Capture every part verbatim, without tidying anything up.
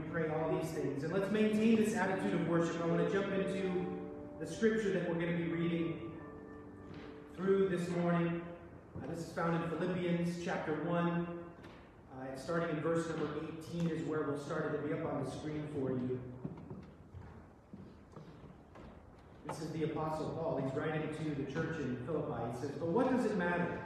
pray all these things. And let's maintain this attitude of worship. I want to jump into the scripture that we're going to be reading through this morning. Uh, this is found in Philippians chapter one. Uh, starting in verse number eighteen is where we'll start. It'll be up on the screen for you. This is the Apostle Paul. He's writing to the church in Philippi. He says, "But what does it matter?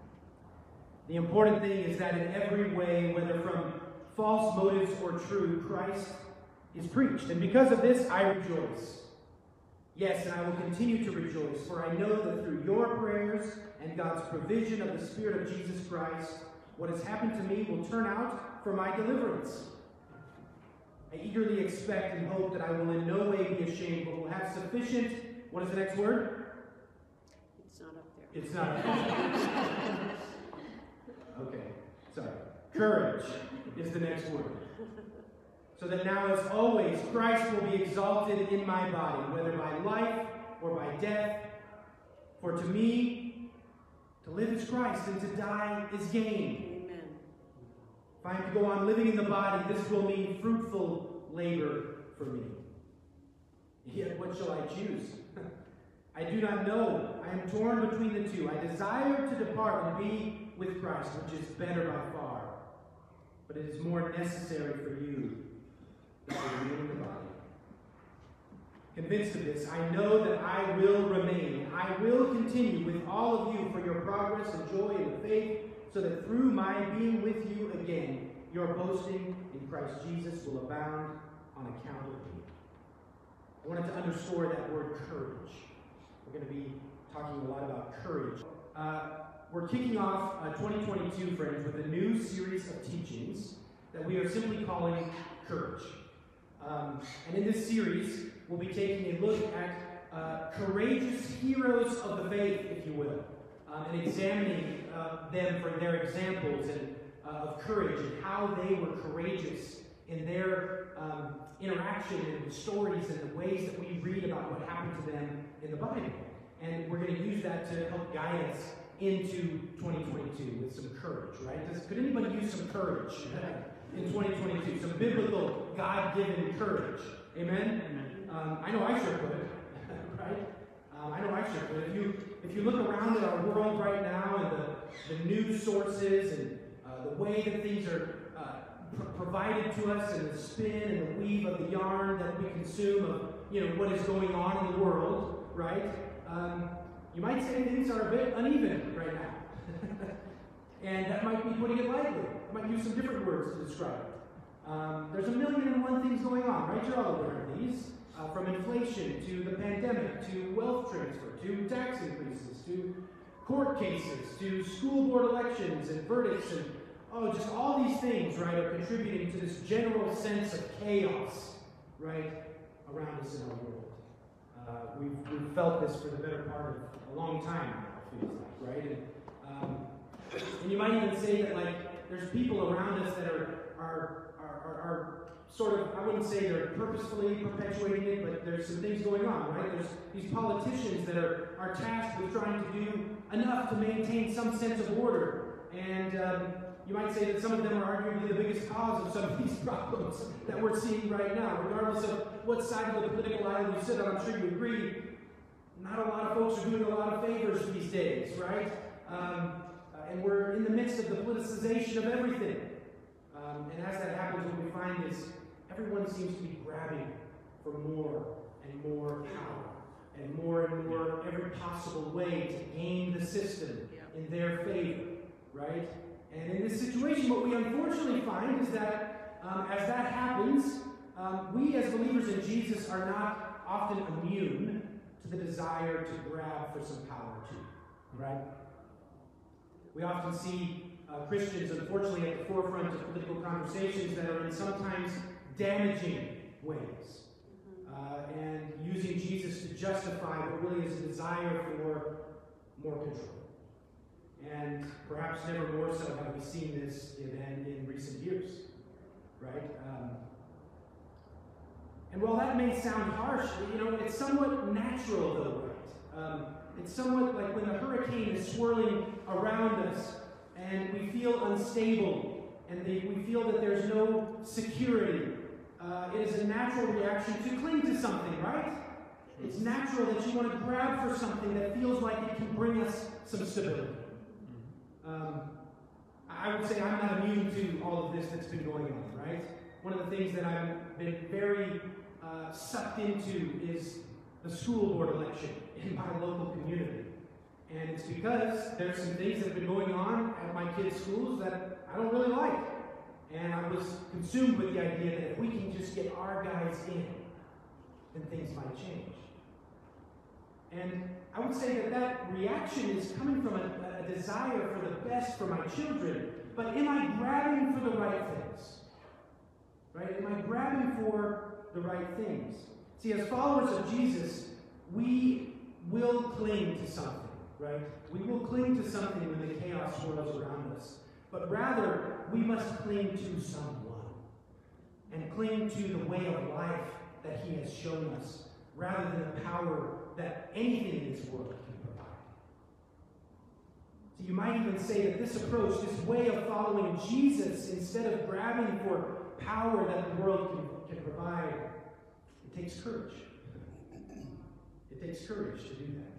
The important thing is that in every way, whether from false motives or true, Christ is preached. And because of this, I rejoice. Yes, and I will continue to rejoice, for I know that through your prayers and God's provision of the Spirit of Jesus Christ, what has happened to me will turn out for my deliverance. I eagerly expect and hope that I will in no way be ashamed, but will have sufficient," what is the next word? It's not up there. It's not up there. Okay, sorry. Courage is the next word. "So that now, as always, Christ will be exalted in my body, whether by life or by death. For to me, to live is Christ, and to die is gain. Amen. If I am to go on living in the body, this will mean fruitful labor for me. Yet what shall I choose? I do not know. I am torn between the two. I desire to depart and be with Christ, which is better by far. But it is more necessary for you that I remain in the body. Convinced of this, I know that I will remain. I will continue with all of you for your progress and joy in the faith, so that through my being with you again, your boasting in Christ Jesus will abound on account of me." I wanted to underscore that word courage. We're going to be talking a lot about courage. Uh, we're kicking off uh, twenty twenty-two, friends, with a new series of teachings that we are simply calling Courage. Um, and in this series, we'll be taking a look at uh, courageous heroes of the faith, if you will, um, and examining uh, them for their examples and, uh, of courage and how they were courageous in their um, interaction and the stories and the ways that we read about what happened to them in the Bible. And we're going to use that to help guide us into twenty twenty-two with some courage, right? Does, could anybody use some courage in twenty twenty-two? Some biblical, God-given courage. Amen? Amen. Um, I know I sure could, right? Um, I know I sure could. If you, if you look around at our world right now and the, the news sources and uh, the way that things are uh, pr- provided to us and the spin and the weave of the yarn that we consume of, you know, what is going on in the world, right? Um, you might say things are a bit uneven right now. And that might be putting it lightly. I might use some different words to describe it. Um, there's a million and one things going on, right? You're all aware of these. Uh, from inflation to the pandemic, to wealth transfer, to tax increases, to court cases, to school board elections and verdicts, and oh, just all these things, right, are contributing to this general sense of chaos, right, around us in our world. Uh, we've, we've felt this for the better part of a long time now, it feels like, right? And, um, and you might even say that, like, there's people around us that are, are, are, are, are sort of, I wouldn't say they're purposefully perpetuating it, but there's some things going on, right? There's these politicians that are, are tasked with trying to do enough to maintain some sense of order. And um, you might say that some of them are arguably the biggest cause of some of these problems that we're seeing right now. Regardless of what side of the political aisle you sit on, I'm sure you agree, not a lot of folks are doing a lot of favors these days, right? Um, uh, and we're in the midst of the politicization of everything. Um, and as that happens, what we find is everyone seems to be grabbing for more and more power and more and more every possible way to game the system in their favor, right? And in this situation, what we unfortunately find is that um, as that happens, um, we as believers in Jesus are not often immune to the desire to grab for some power too, right? We often see uh, Christians, unfortunately, at the forefront of political conversations that are in sometimes damaging ways, uh, and using Jesus to justify what really is a desire for more control. And perhaps never more so have we seen this than in recent years, right? Um, and while that may sound harsh, you know, it's somewhat natural though, right? Um, it's somewhat like when the hurricane is swirling around us and we feel unstable and they, we feel that there's no security. uh, it is a natural reaction to cling to something, right? It's natural that you want to grab for something that feels like it can bring us some stability. Um, I would say I'm not immune to all of this that's been going on, right? One of the things that I've been very uh, sucked into is the school board election in my local community. And it's because there's some things that have been going on at my kids' schools that I don't really like. And I was consumed with the idea that if we can just get our guys in, then things might change. And I would say that that reaction is coming from a, a desire for the best for my children. But am I grabbing for the right things? Right? Am I grabbing for the right things? See, as followers of Jesus, we will cling to something. Right? We will cling to something when the chaos swirls around us. But rather, we must cling to someone. And cling to the way of life that he has shown us, rather than the power that anything in this world can provide. So you might even say that this approach, this way of following Jesus, instead of grabbing for power that the world can, can provide, it takes courage. It takes courage to do that.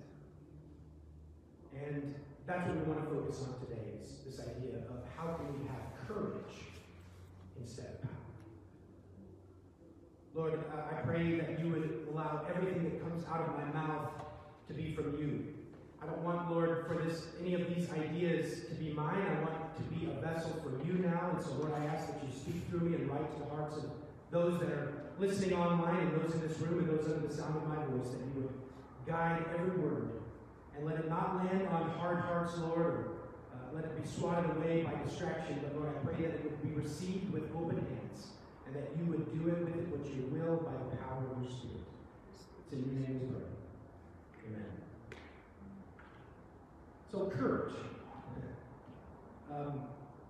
And that's what we want to focus on today, is this idea of how can we have courage instead of power. Lord, I pray that you would allow everything that comes out of my mouth to be from you. I don't want, Lord, for this any of these ideas to be mine. I want to be a vessel for you now. And so, Lord, I ask that you speak through me and write to the hearts of those that are listening online and those in this room and those under the sound of my voice, that you would guide every word. And let it not land on hard hearts, Lord, or uh, let it be swatted away by distraction. But, Lord, I pray that it would be received with open hands, and that you would do it with it what you will by the power of your Spirit. It's in your name we pray. Amen. So, courage. Um,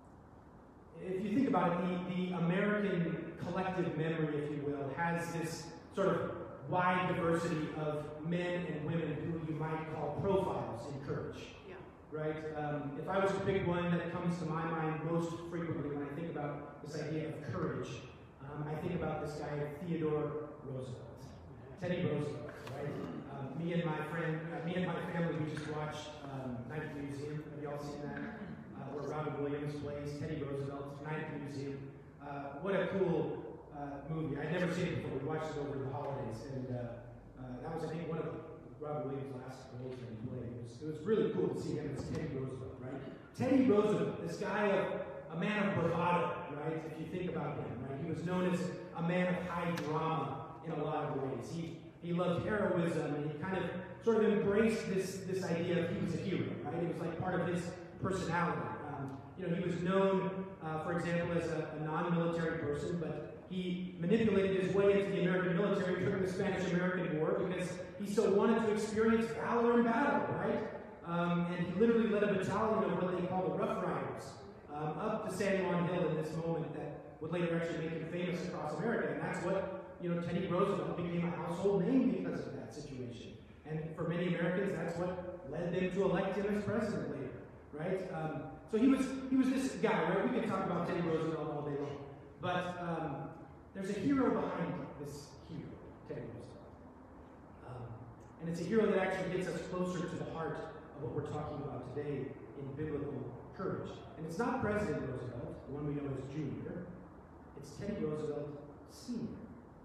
if you think about it, the, the American collective memory, if you will, has this sort of wide diversity of men and women who you might call profiles in courage. Yeah. Right? Um, if I was to pick one that comes to my mind most frequently when I think about this idea of courage, um, I think about this guy, Theodore Roosevelt. Teddy Roosevelt, right? Um, me and my friend, uh, me and my family, we just watched um, Night at the Museum. Have y'all seen that? Uh, where Robin Williams plays Teddy Roosevelt, Night at the Museum. Uh, what a cool Uh, movie. I'd never seen it before. We watched it over the holidays, and uh, uh, that was, I think, one of Robert Williams' last roles that he played. It was, it was really cool to see him as Teddy Roosevelt, right? Teddy Roosevelt, this guy of a man of bravado, right? If you think about him, right? He was known as a man of high drama in a lot of ways. He he loved heroism, and he kind of sort of embraced this this idea of he was a hero, right? It was like part of his personality. Um, you know, he was known, uh, for example, as a, a non-military person, but he manipulated his way into the American military during the Spanish-American War because he so wanted to experience valor in battle, right? Um, and he literally led a battalion of what they call the Rough Riders um, up to San Juan Hill in this moment that would later actually make him famous across America. And that's what, you know, Teddy Roosevelt became a household name because of that situation. And for many Americans, that's what led them to elect him as president later, right? Um, so he was he was this guy, right? We can talk about Teddy Roosevelt all day long. But um, there's a hero behind this hero, Teddy Roosevelt. Um, and it's a hero that actually gets us closer to the heart of what we're talking about today in biblical courage. And it's not President Roosevelt, the one we know as Junior. It's Teddy Roosevelt Senior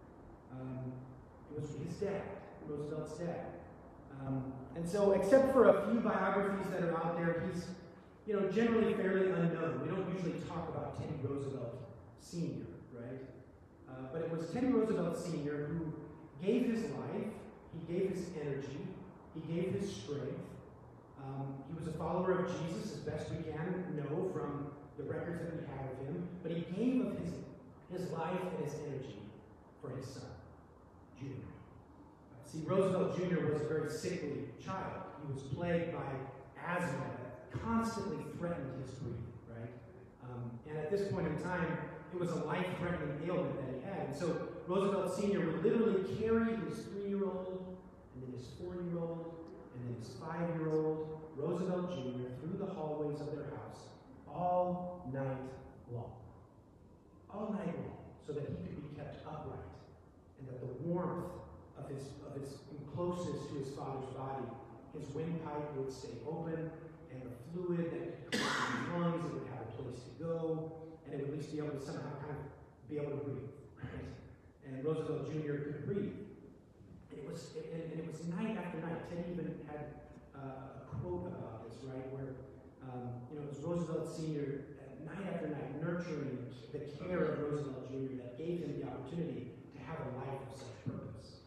Um, it was his dad, Roosevelt's dad. Um, and so, except for a few biographies that are out there, he's, you know, generally fairly unknown. We don't usually talk about Teddy Roosevelt Senior, right? Uh, but it was Teddy Roosevelt Senior who gave his life, he gave his energy, he gave his strength. Um, he was a follower of Jesus, as best we can know from the records that we have of him. But he gave of his, his life and his energy for his son, Junior. See, Roosevelt Junior was a very sickly child. He was plagued by asthma that constantly threatened his breathing, right? Um, and at this point in time, it was a life-threatening ailment that he had. And so Roosevelt Senior would literally carry his three-year-old, and then his four-year-old, and then his five-year-old, Roosevelt Junior, through the hallways of their house all night long. All night long, so so that he could be kept upright, and that the warmth of his, of his closeness to his Father's body, his windpipe would stay open, and the fluid that could come from his lungs, it would have a place to go, and it would at least be able to somehow kind of be able to breathe. Right? And Roosevelt Junior could breathe. And it was, it, and it was night after night. Ted even had uh, a quote about this, right, where um, you know it was Roosevelt Senior uh, night after night nurturing the care of Roosevelt Junior that gave him the opportunity to have a life of such purpose.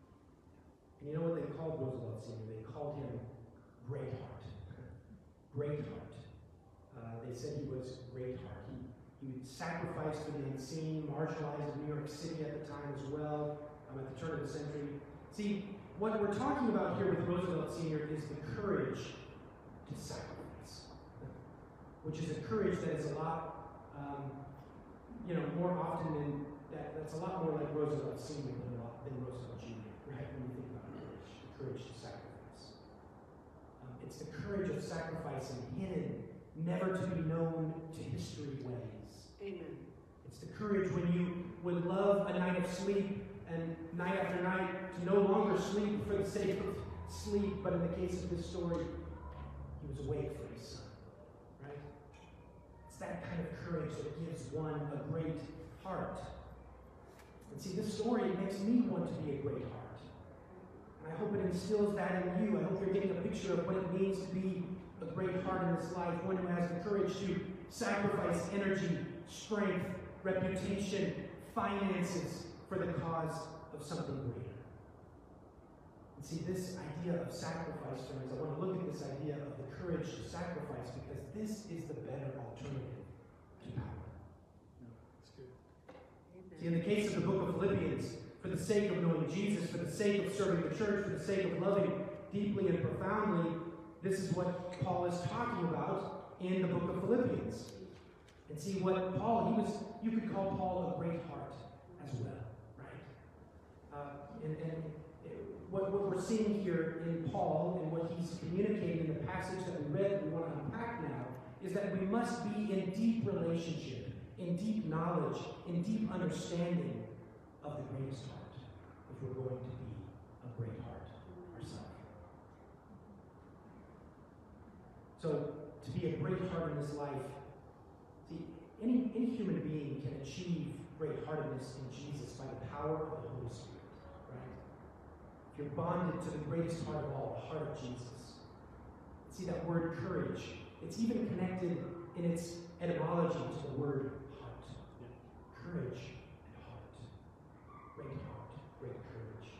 And you know what they called Roosevelt Senior? They called him Greatheart. Greatheart. Uh, they said he was Greatheart. He, he would sacrifice for the unseen, marginalized New York City at the time as well, um, at the turn of the century. See, what we're talking about here with Roosevelt Senior is the courage to sacrifice, which is a courage that is a lot, um, you know, more often than that. That's a lot more like Roosevelt Senior than, than Roosevelt Junior, right? When you think about courage, the courage to sacrifice. Um, it's the courage of sacrificing hidden, never to be known to history ways. Amen. It's the courage when you would love a night of sleep and night after night to no longer sleep for the sake of sleep, but in the case of this story, he was awake for his son. Right? It's that kind of courage that gives one a great heart. And see, this story makes me want to be a great heart. And I hope it instills that in you. I hope you're getting a picture of what it means to be a great heart in this life, one who has the courage to sacrifice energy, strength, reputation, finances for the cause of something greater. And see, this idea of sacrifice, friends, I want to look at this idea of the courage to sacrifice because this is the better alternative to power. That's good. See, in the case of the book of Philippians, for the sake of knowing Jesus, for the sake of serving the church, for the sake of loving deeply and profoundly, this is what Paul is talking about in the book of Philippians. And see, what Paul, he was, you could call Paul a great heart as well, right? Uh, and and it, what, what we're seeing here in Paul and what he's communicating in the passage that we read that we want to unpack now is that we must be in deep relationship, in deep knowledge, in deep understanding of the greatest heart if we're going to be a great heart ourselves. So, to be a great heart in this life, see, any, any human being can achieve great-heartedness in Jesus by the power of the Holy Spirit, right? If you're bonded to the greatest heart of all, the heart of Jesus. See that word courage, it's even connected in its etymology to the word heart. Courage and heart. Great heart, great courage.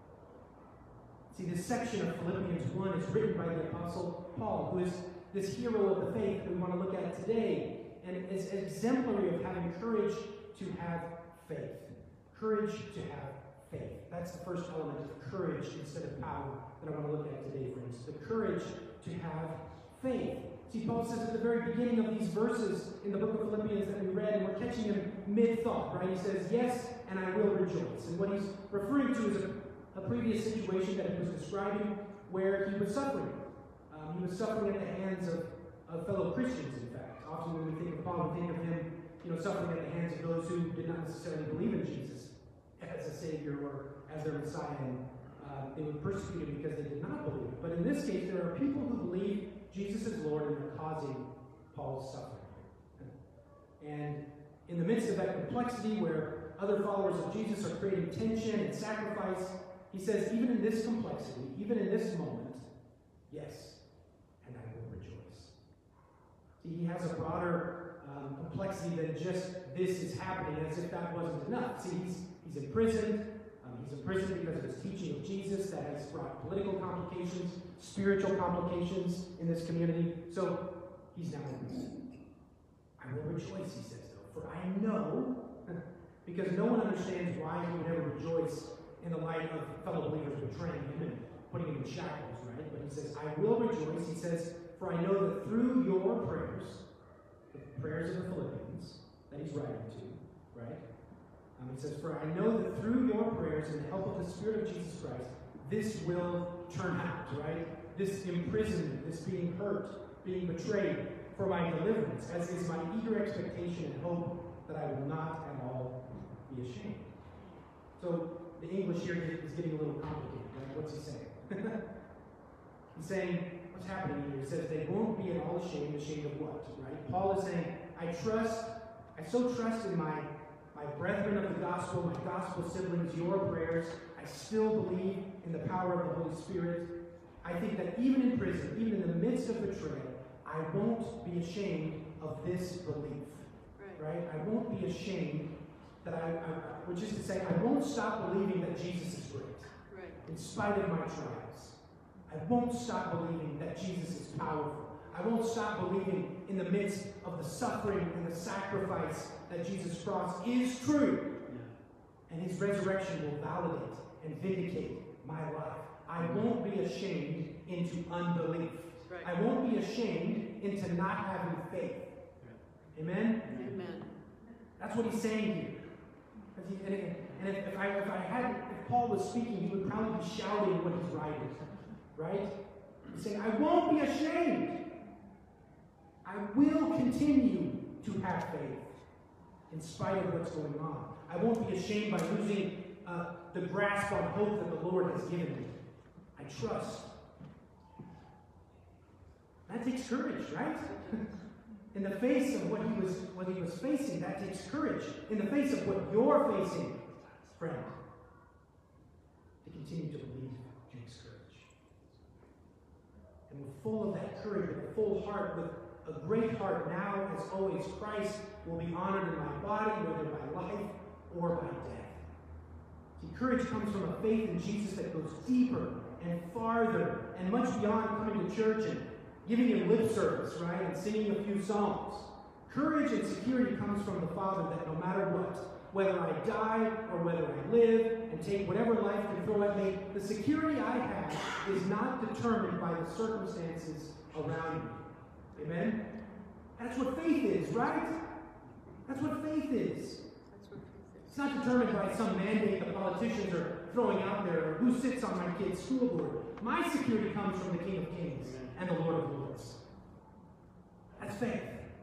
See, this section of Philippians one is written by the Apostle Paul, who is this hero of the faith that we want to look at today, and is exemplary of having courage to have faith. Courage to have faith. That's the first element of courage instead of power that I want to look at today, friends. The courage to have faith. See, Paul says at the very beginning of these verses in the book of Philippians that we read, and we're catching him mid-thought, right? He says, yes, and I will rejoice. And what he's referring to is a, a previous situation that he was describing where he was suffering. Um, he was suffering at the hands of, of fellow Christians, in fact. Often when we think of Paul, we think of him, you know, suffering at the hands of those who did not necessarily believe in Jesus as a Savior or as their Messiah. And uh, they were persecuted because they did not believe. But in this case, there are people who believe Jesus is Lord and are causing Paul's suffering. And in the midst of that complexity where other followers of Jesus are creating tension and sacrifice, he says, even in this complexity, even in this moment, yes, and I will rejoice. See, he has a broader um, complexity than just this is happening, as if that wasn't enough. See, he's, he's imprisoned. Um, he's imprisoned because of his teaching of Jesus that has brought political complications, spiritual complications in this community. So he's now in prison. I will rejoice, he says, though, for I know, because no one understands why he would ever rejoice in the light of fellow believers betraying him and putting him in shackles, right? But he says, I will rejoice. He says, for I know that through your prayers, the prayers of the Philippians that he's writing to, right? Um, he says, for I know that through your prayers and the help of the Spirit of Jesus Christ, this will turn out, right? This imprisonment, this being hurt, being betrayed for my deliverance, as is my eager expectation and hope that I will not at all So the English here is getting a little complicated, right? What's he saying? He's saying, what's happening here? He says, they won't be at all ashamed. Ashamed of what, right? Paul is saying, I trust, I so trust in my, my brethren of the gospel, my gospel siblings, your prayers. I still believe in the power of the Holy Spirit. I think that even in prison, even in the midst of betrayal, I won't be ashamed of this belief, right? right? I won't be ashamed that I, I, which is to say, I won't stop believing that Jesus is great, right, in spite of my trials. I won't stop believing that Jesus is powerful. I won't stop believing in the midst of the suffering and the sacrifice that Jesus' cross is true. Yeah. And his resurrection will validate and vindicate my life. I won't be ashamed into unbelief. Right. I won't be ashamed into not having faith. Yeah. Amen? Amen. That's what he's saying here. He, and if, and if, if I if I had if Paul was speaking, he would probably be shouting what he's writing. Right? He's saying, I won't be ashamed. I will continue to have faith in spite of what's going on. I won't be ashamed by losing uh, the grasp on hope that the Lord has given me. I trust. That takes courage, right? In the face of what he was what he was facing, that takes courage. In the face of what you're facing, friend, to continue to believe takes courage. And we're full of that courage, with a full heart, with a great heart now, as always, Christ will be honored in my body, whether by life or by death. See, courage comes from a faith in Jesus that goes deeper and farther and much beyond coming to church and giving him lip service, right, and singing a few songs. Courage and security comes from the Father that no matter what, whether I die or whether I live and take whatever life can throw at me, the security I have is not determined by the circumstances around me. Amen? That's what faith is, right? That's what faith is. That's what faith is. It's not determined by some mandate the politicians are throwing out there or who sits on my kid's school board. My security comes from the King of Kings and the Lord of Lords. That's faith.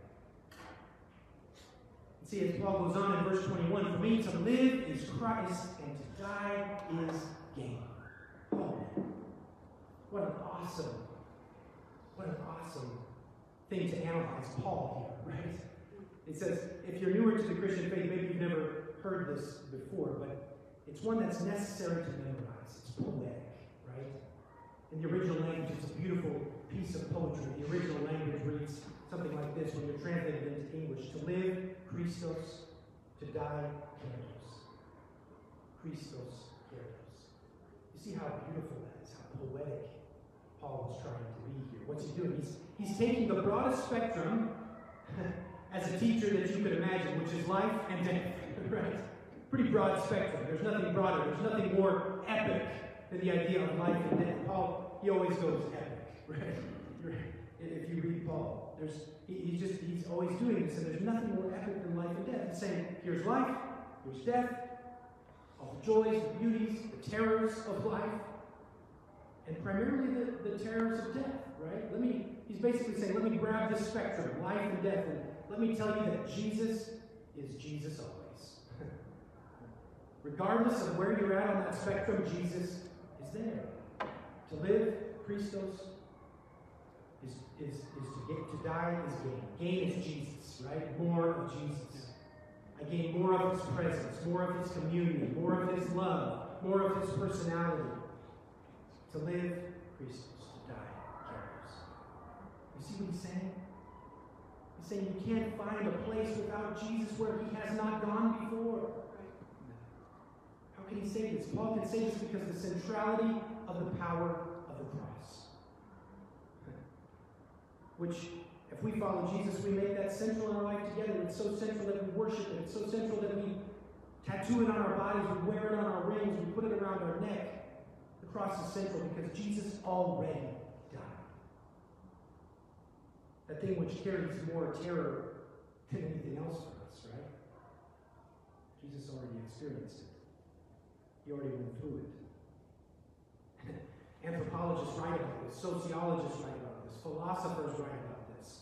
See, as Paul goes on in verse twenty-one, for me to live is Christ and to die is gain. Oh, man. What an awesome, what an awesome thing to analyze Paul here, right? It says, if you're newer to the Christian faith, maybe you've never heard this before, but it's one that's necessary to memorize. It's poetic, right? In the original language, it's a beautiful piece of poetry. The original language reads something like this when you're translated into English. To live, Christos. To die, Kyrios. Christos, Kyrios. You see how beautiful that is, how poetic Paul was trying to be here. What's he doing? He's, he's taking the broadest spectrum as a teacher that you could imagine, which is life and death, right? Pretty broad spectrum. There's nothing broader. There's nothing more epic than the idea of life and death. Paul, he always goes epic, right? If you read Paul, there's he, he's just he's always doing this, and there's nothing more epic than life and death. He's saying, here's life, here's death, all the joys, the beauties, the terrors of life, and primarily the, the terrors of death, right? Let me, he's basically saying, let me grab this spectrum, life and death, and let me tell you that Jesus is Jesus always. Regardless of where you're at on that spectrum, Jesus is there. To live, Christos, is, is, is to get to die is gain. Gain is Jesus, right? More of Jesus. I gain more of his presence, more of his communion, more of his love, more of his personality. To live, Christos. To die, Kyrios. You see what he's saying? He's saying you can't find a place without Jesus where he has not gone before. How can he say this? Paul can say this because the centrality of the power of the cross. Which, if we follow Jesus, we make that central in our life together. It's so central that we worship it. It's so central that we tattoo it on our bodies, we wear it on our rings, we put it around our neck. The cross is central because Jesus already died. That thing which carries more terror than anything else for us, right? Jesus already experienced it. He already went through it. Anthropologists write about this. Sociologists write about this. Philosophers write about this.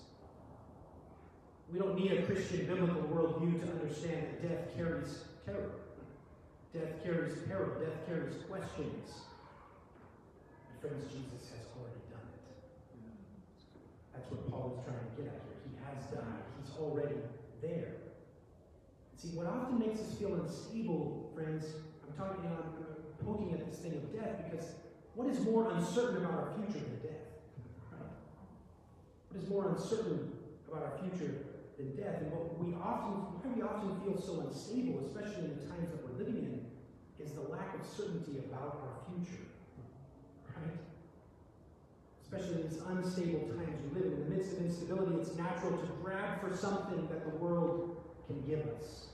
We don't need a Christian biblical worldview to understand that death carries terror. Death carries peril. Death carries questions. And friends, Jesus has already done it. That's what Paul is trying to get at here. He has died. He's already there. See, what often makes us feel unstable, friends, I'm talking, I'm poking at this thing of death, because what is more uncertain about our future than death? Right? What is more uncertain about our future than death? And what we often, why we often feel so unstable, especially in the times that we're living in, is the lack of certainty about our future. Right? Especially in these unstable times we live in. In the midst of instability, it's natural to grab for something that the world can give us.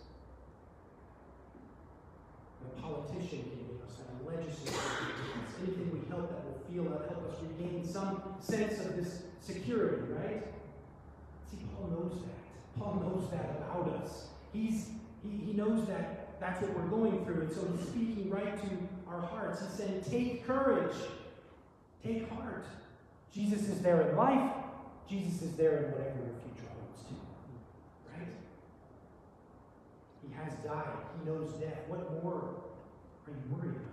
That a politician can give us, that a legislator can give us, anything we help that will feel that help us regain some sense of this security, right? See, Paul knows that. Paul knows that about us. He's he, he knows that that's what we're going through, and so he's speaking right to our hearts. He's saying, take courage. Take heart. Jesus is there in life. Jesus is there in whatever your future holds too. Right? He has died. He knows death. What more are you worried about?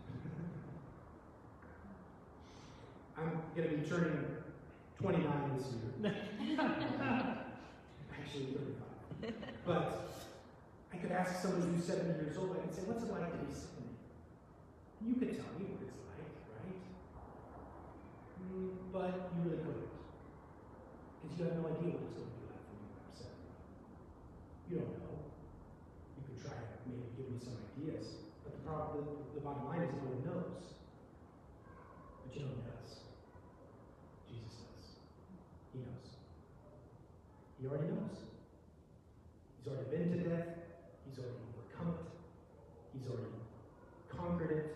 I'm going to be turning twenty-nine this year. Actually, thirty-five. But I could ask someone who's seventy years old, I could say, what's it like to be seventy? You could tell me what it's like, right? Mm, but you really couldn't. Because you have no idea what it's going to be like when you're seventy. You don't know. You could try to maybe give me some ideas. But the, problem, the, the bottom line is no one knows. But you know who does. Jesus does. He knows. He already knows. He's already been to death. He's already overcome it. He's already conquered it.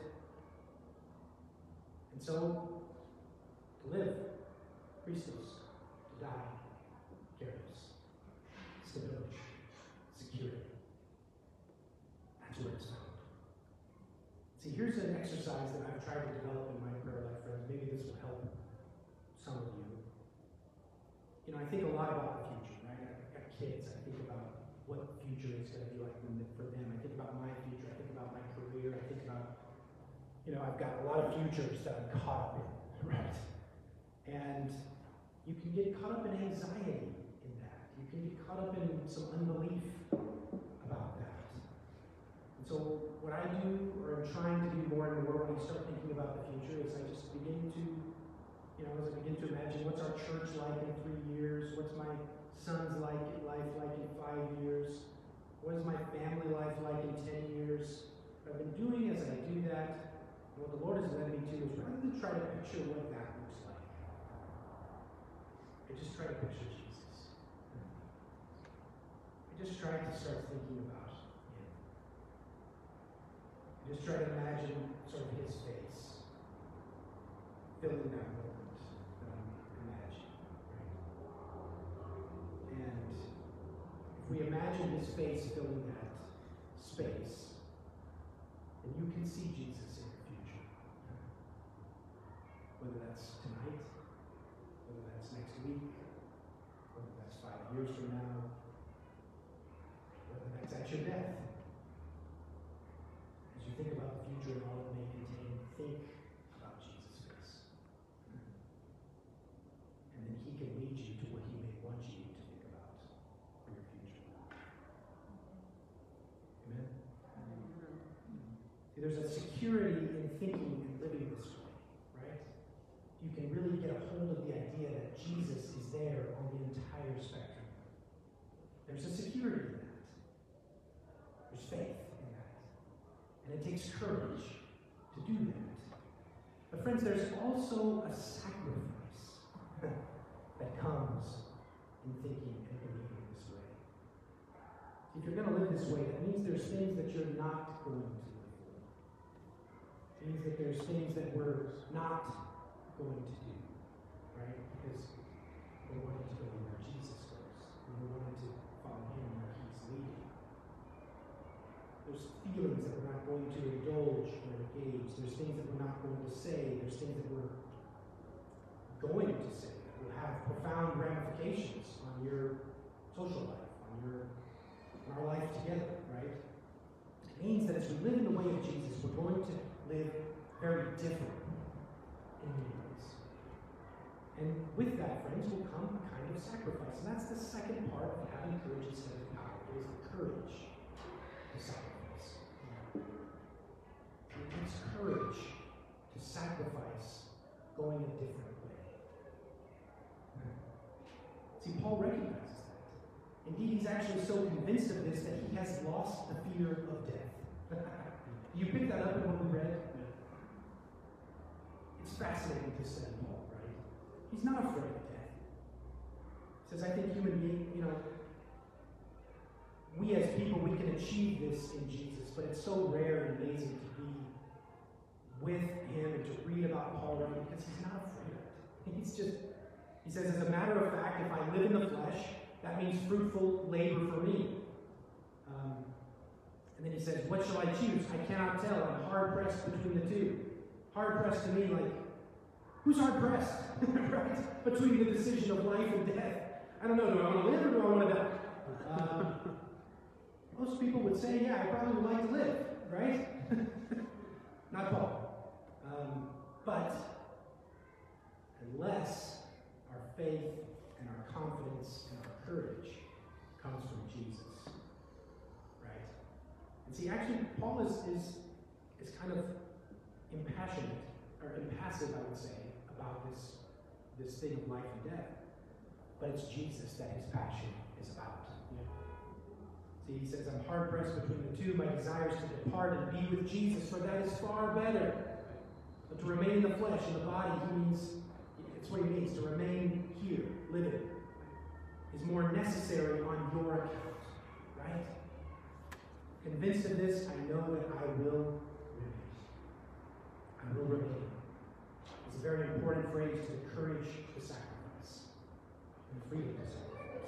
And so, to live, Christos, to die, carries stability, security. That's where it's found. See, here's an exercise that I've tried to develop in my prayer life, friends. Maybe this will help some of you. You know, I think a lot about the future, right? I've got kids. I think about what the future is going to be like for them. I think about my future. I think about my career. I think about, you know, I've got a lot of futures that I'm caught up in, right? And you can get caught up in anxiety in that. You can get caught up in some unbelief about that. And so what I do, or I'm trying to do more and more when I start thinking about the future, is I just begin to, you know, as I begin to imagine what's our church like in three years, what's my son's like life like in five years, what is my family life like in ten years. What I've been doing as I do that, and what the Lord has led me to, is rather than try to picture what that looks like, I just try to picture Jesus. I just try to start thinking about him. I just try to imagine sort of his face filling that moment that I'm imagining. Right? And if we imagine his face filling that space, then you can see Jesus in your future. Whether that's tonight, whether that's next week, whether that's five years from now, whether that's at your death. As you think about the future and all it may contain, think about Jesus' face. And then he can lead you to what he may want you to think about for your future. Amen? See, there's a security in thinking and living this way, right? You can really get a hold of the idea that Jesus is there on the entire spectrum. There's a security in that. There's faith in that. And it takes courage to do that. But friends, there's also a sacrifice that comes in thinking and believing this way. If you're going to live this way, that means there's things that you're not going to live for. It means that there's things that we're not going to do, right? Because we're wanting to go where Jesus goes. And we're wanting to follow him where he's leading. There's feelings that we're not going to indulge or engage. There's things that we're not going to say. There's things that we're going to say that will have profound ramifications on your social life, on your on our life together, right? It means that it's as we live in the way of Jesus, we're going to live very different in many ways. And with that, friends, will come a kind of sacrifice. And that's the second part of having courage instead of power. It is the courage to sacrifice. It takes courage to sacrifice going a different way. See, Paul recognizes that. Indeed, he's actually so convinced of this that he has lost the fear of death. You picked that up in what we read? It's fascinating to study Paul, right? He's not afraid of death. He says, I think human being, you know, we as people, we can achieve this in Jesus, but it's so rare and amazing to be with him and to read about Paul, right? Because he's not afraid of it. He's just, he says, as a matter of fact, if I live in the flesh, that means fruitful labor for me. Um, and then he says, what shall I choose? I cannot tell. I'm hard-pressed between the two. Hard-pressed to me, like, who's hard-pressed? Right? Between the decision of life and death. I don't know, do I want to live or do I want to die? Um, most people would say, yeah, I probably would like to live, right? Not Paul. Um, but unless our faith and our confidence and our courage comes from Jesus, right? And see, actually, Paul is, is, is kind of impassionate, or impassive, I would say, about this, this thing of life and death. But it's Jesus that his passion is about. See, he says, I'm hard-pressed between the two. My desire is to depart and be with Jesus, for that is far better. But to remain in the flesh, in the body, he means, it's what he means, to remain here, living, is more necessary on your account, right? Convinced of this, I know that I will remain. I will remain. It's a very important phrase, to the courage to sacrifice, and the freedom to sacrifice.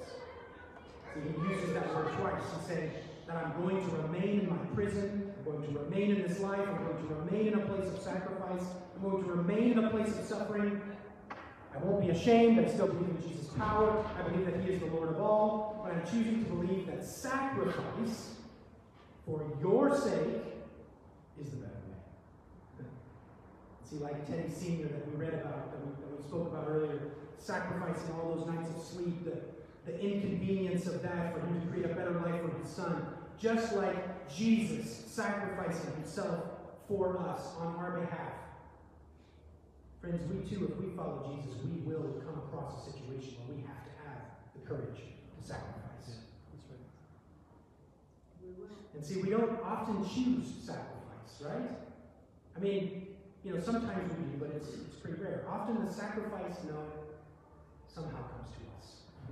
He uses that word twice. He's saying that I'm going to remain in my prison, I'm going to remain in this life, I'm going to remain in a place of sacrifice, I'm going to remain in a place of suffering. I won't be ashamed, I still believe in Jesus' power, I believe that he is the Lord of all, but I'm choosing to believe that sacrifice for your sake is the better way. See, like Teddy Senior that we read about, that we, that we spoke about earlier, sacrificing all those nights of sleep, the The inconvenience of that for him to create a better life for his son. Just like Jesus sacrificing himself for us on our behalf. Friends, we too, if we follow Jesus, we will come across a situation where we have to have the courage to sacrifice. Yeah, that's right. We will. And see, we don't often choose sacrifice, right? I mean, you know, sometimes we do, but it's, it's pretty rare. Often the sacrifice, no, somehow comes to us.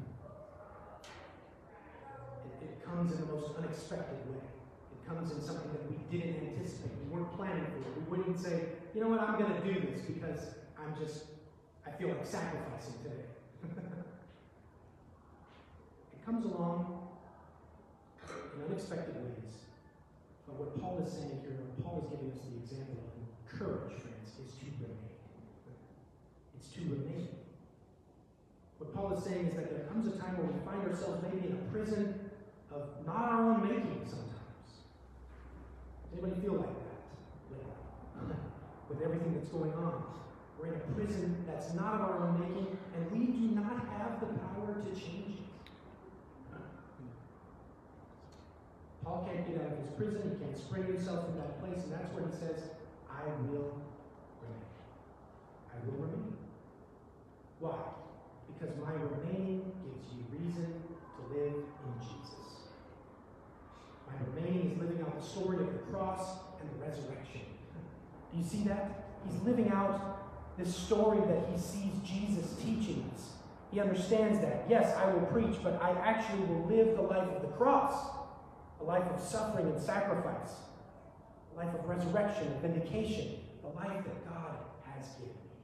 It comes in the most unexpected way. It comes in something that we didn't anticipate. We weren't planning for it. We wouldn't say, you know what, I'm going to do this because I'm just, I feel like sacrificing today. It comes along in unexpected ways. But what Paul is saying here, what Paul is giving us the example of courage, friends, is to remain. It's to remain. What Paul is saying is that there comes a time where we find ourselves maybe in a prison of not our own making sometimes. Does anybody feel like that? Like, with everything that's going on. We're in a prison that's not of our own making, and we do not have the power to change it. Paul can't get out of his prison, he can't spring himself from that place, and that's where he says, I will remain. I will remain. Why? Because my remaining gives you reason to live in Jesus. My remaining is living out the story of the cross and the resurrection. Do you see that? He's living out this story that he sees Jesus teaching us. He understands that. Yes, I will preach, but I actually will live the life of the cross. A life of suffering and sacrifice. A life of resurrection and vindication. The life that God has given me.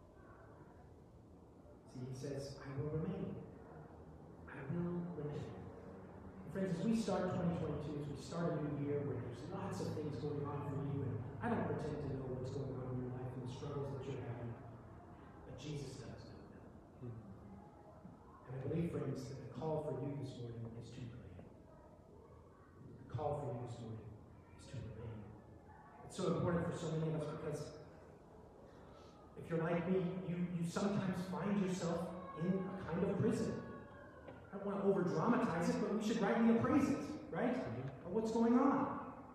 See, he says, I will remain. I will remain. Friends, as we start twenty twenty-two, as we start a new year where there's lots of things going on for you, and I don't pretend to know what's going on in your life and the struggles that you're having, but Jesus does know them. And I believe, friends, that the call for you this morning is to remain. The call for you this morning is to remain. It's so important for so many of us because if you're like me, you, you sometimes find yourself in a kind of prison. I don't want to over-dramatize it, but we should rightly appraise it, right? Of what's going on.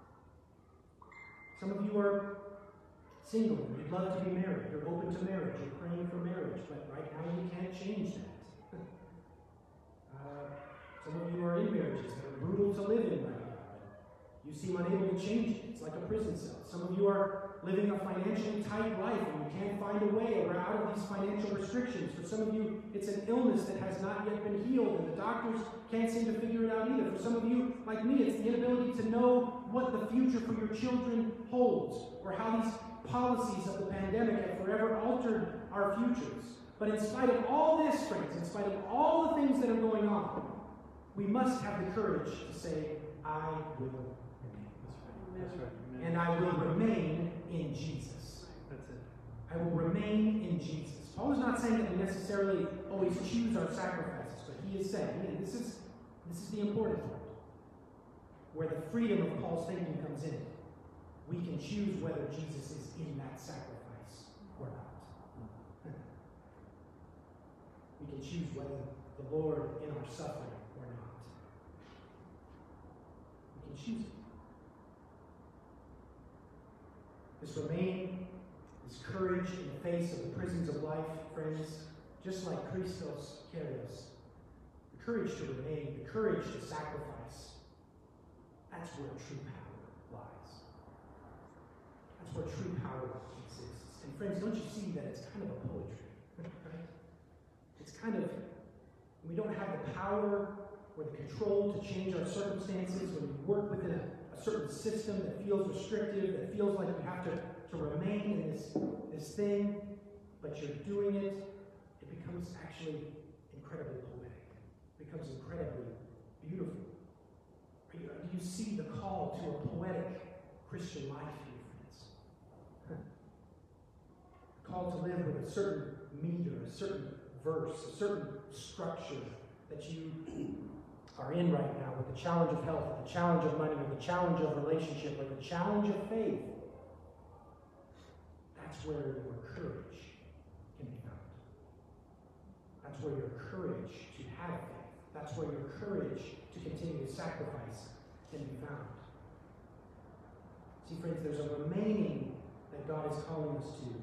Some of you are single, and you'd love to be married. You're open to marriage. You're praying for marriage, but right now you can't change that. uh, some of you are in marriages that are brutal to live in right now. You seem unable to change it. It's like a prison cell. Some of you are living a financially tight life, and you can't find a way out of these financial restrictions. For some of you, it's an illness that has not yet been healed, and the doctors can't seem to figure it out either. For some of you, like me, it's the inability to know what the future for your children holds, or how these policies of the pandemic have forever altered our futures. But in spite of all this, friends, in spite of all the things that are going on, we must have the courage to say, I will remain. That's right. Amen. And I will remain in Jesus. That's it. I will remain in Jesus. Paul is not saying that we necessarily always choose our sacrifices, but he is saying, and this is, this is the important part, where the freedom of Paul's thinking comes in. We can choose whether Jesus is in that sacrifice or not. We can choose whether the Lord in our suffering or not. We can choose it. This remain, this courage in the face of the prisons of life, friends, just like Christos carries, the courage to remain, the courage to sacrifice, that's where true power lies. That's where true power exists. And friends, don't you see that it's kind of a poetry, right? It's kind of, we don't have the power or the control to change our circumstances when we work within a a certain system that feels restrictive, that feels like you have to, to remain in this, this thing, but you're doing it, it becomes actually incredibly poetic. It becomes incredibly beautiful. Do you, do you see the call to a poetic Christian life here, friends? A call to live with a certain meter, a certain verse, a certain structure that you are in right now, with the challenge of health, with the challenge of money, with the challenge of relationship, with the challenge of faith. That's where your courage can be found. That's where your courage to have faith. That's where your courage to continue to sacrifice can be found. See, friends, there's a remaining that God is calling us to.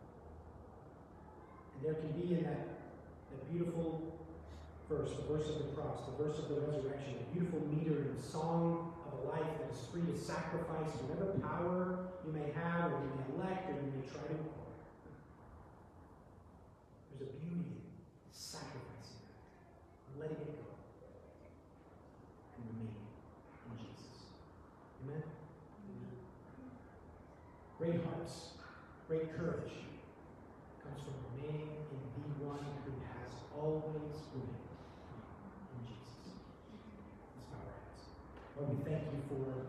And there can be in that, that beautiful verse, the verse of the cross, the verse of the resurrection, a beautiful meter in the song of a life that is free to sacrifice whatever power you may have, or you may elect, or you may try to acquire. There's a beauty in sacrificing that, letting it go, and remaining in Jesus. Amen? Amen. Great hearts, great courage comes from remaining in the one who has always remained. Lord, we thank you for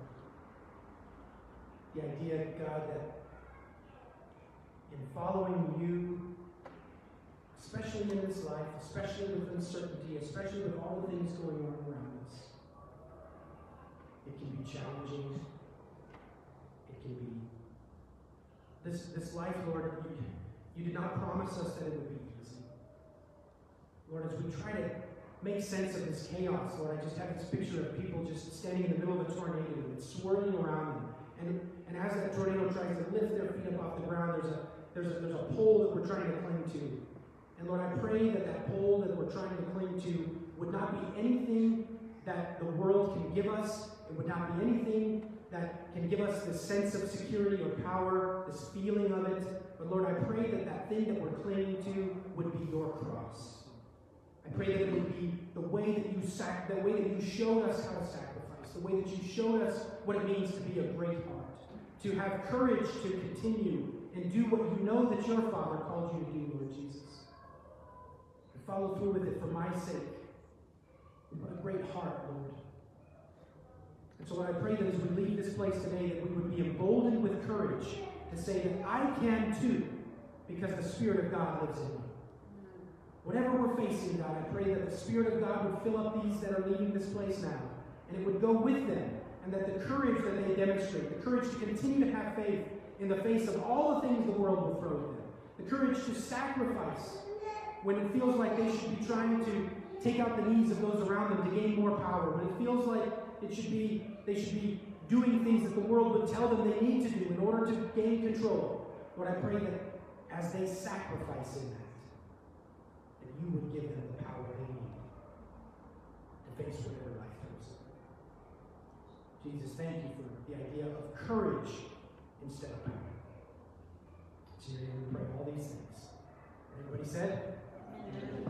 the idea, God, that in following you, especially in this life, especially with uncertainty, especially with all the things going on around us, it can be challenging. It can be this this life, Lord, you, you did not promise us that it would be easy. Lord, as we try to make sense of this chaos, Lord, I just have this picture of people just standing in the middle of a tornado and it's swirling around them. And, and as that tornado tries to lift their feet up off the ground, there's a, there's a, there's a pole that we're trying to cling to. And Lord, I pray that that pole that we're trying to cling to would not be anything that the world can give us. It would not be anything that can give us this sense of security or power, this feeling of it. But Lord, I pray that that thing that we're clinging to would be your cross. I pray that it would be the way that you sac- the way that you showed us how to sacrifice, the way that you showed us what it means to be a great heart, to have courage to continue and do what you know that your Father called you to do, Lord Jesus. And follow through with it for my sake. What a great heart, Lord. And so Lord, I pray that as we leave this place today, that we would be emboldened with courage to say that I can too, because the Spirit of God lives in me. Whatever we're facing, God, I pray that the Spirit of God would fill up these that are leaving this place now, and it would go with them and that the courage that they demonstrate, the courage to continue to have faith in the face of all the things the world will throw at them, the courage to sacrifice when it feels like they should be trying to take out the needs of those around them to gain more power, when it feels like it should be they should be doing things that the world would tell them they need to do in order to gain control. Lord, I pray that as they sacrifice in that, that you would give them the power they need to face whatever life throws at them. Jesus, thank you for the idea of courage instead of power. So we pray all these things. Everybody said? Amen.